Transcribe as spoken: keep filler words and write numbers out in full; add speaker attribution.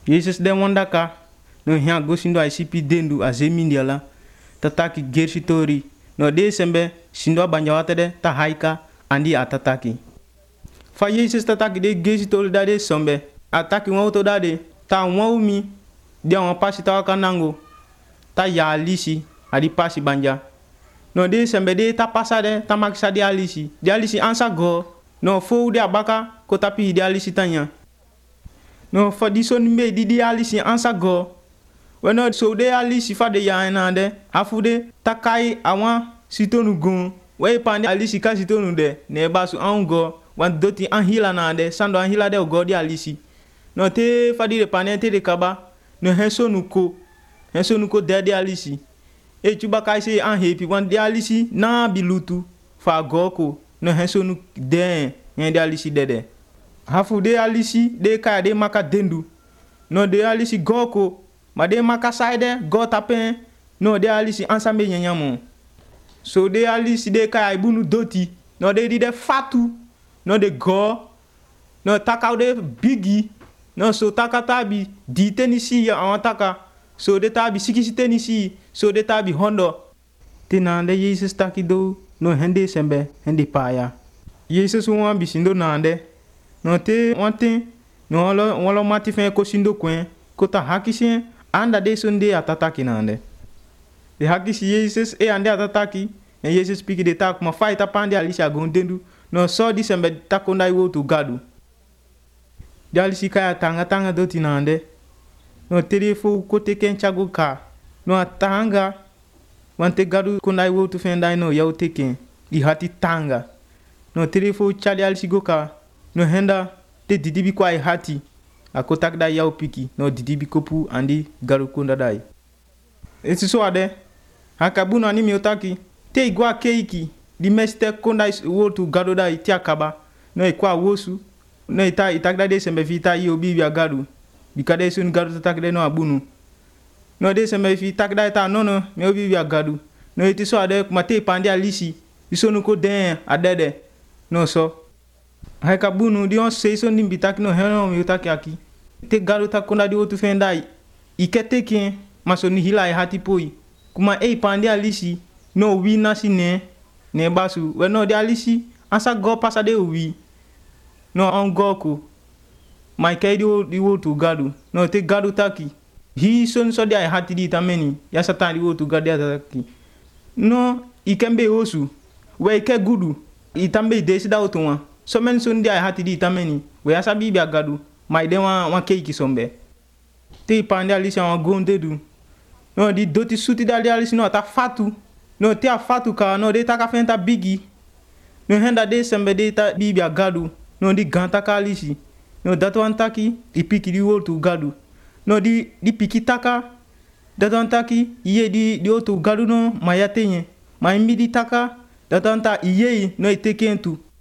Speaker 1: Jesus den wandaka no hia gosindo a sipi dendu a zemindiala tataki gersitori no de sembe sindo banjawatede ta haika andi atataki fa Jesus tataki de gersitori dade sombe ataki woto dade ta wumi dia wan pasi ta kanango ta ya alisi adi pasi banja no de sembe de ta pasade ta maksa di alisi di alisi ansa go no fo de abaka ko tapi di alisi tanya no fa di son me di di alisi ansa go weno so de alisi fa de ya nande afude takai awan sitonu gun we pande alisi ka sitonu de ne basu ango wan doti an hila nande sando an hila de go di alisi no te fa di de panete de kaba no hesonu ko hesonu ko de di alisi e tuba kai se an hepi wan di alisi na bilutu fa goko no hesonu de en di alisi dede hafu de alisi de ka de maka dendu no de alisi goko ma de maka saide go tapen no de alisi ansambe nyanyamo so de alisi de ka ibunu doti no de di de fatu no de go no taka de bigi no so taka tabi di tenisi ya awataka so de tabi sikisi tenisi so de tabi hondo tinande Jesus takido no hende sembe hende paya Jesus wan bisindo nande no te wante no wala wala mati fe ko sindo kwen ko ta hakisi anda de sunde atataki nande de hakisi Jesus e ande atataki en Jesus piki de tak ma fight apande alisha gondendu no so di sembe takonda iwo to gadu de alisi kaya tanga tanga doti nande no telefo ko te ken chago ka no tanga wante gadu konda iwo to fenda no yaw teken di hati tanga no telefo chali alisi goka no henda te didibi kwa hati akotak da yaw piki no didibi kopu andi garu kunda dai eti so ade hakabuno ani miotaki te igwa keiki di meste konda wotu gado dai ti akaba no ikwa wosu no ita itakda de sembe vita yo bibi agadu bikade sun gadu takde no abunu no de sembe fi takda ita no no me bibi agadu no eti so ade mate pandi alisi isonu ko den adede no so haika bunu di on seiso ni bitaki no heno mi utaki aki te garu ta konda di otu fendai ikete ken maso ni hila e hati poi kuma e pandi alisi no wi nasi ne ne basu we no di alisi ansa go pasa de wi no on goku mai kai di di otu gadu no te gadu taki hi son so di e hati di tameni ya satan di otu gadu taki no ikembe osu we ke gudu itambe desi da otu so men sun dia hati di tameni we asa bibi agadu mai de wan wan keiki sombe te pande alisi wan gondedu no di doti suti dali alisi no ta fatu no te a fatu ka no de ta ka fenta bigi no henda de sembe de ta bibi agadu no di ganta ka alisi no dato antaki ipiki di wotu gadu no di di piki taka dato antaki iye di di wotu gadu no mayatenye mai midi taka dato anta iye no itekentu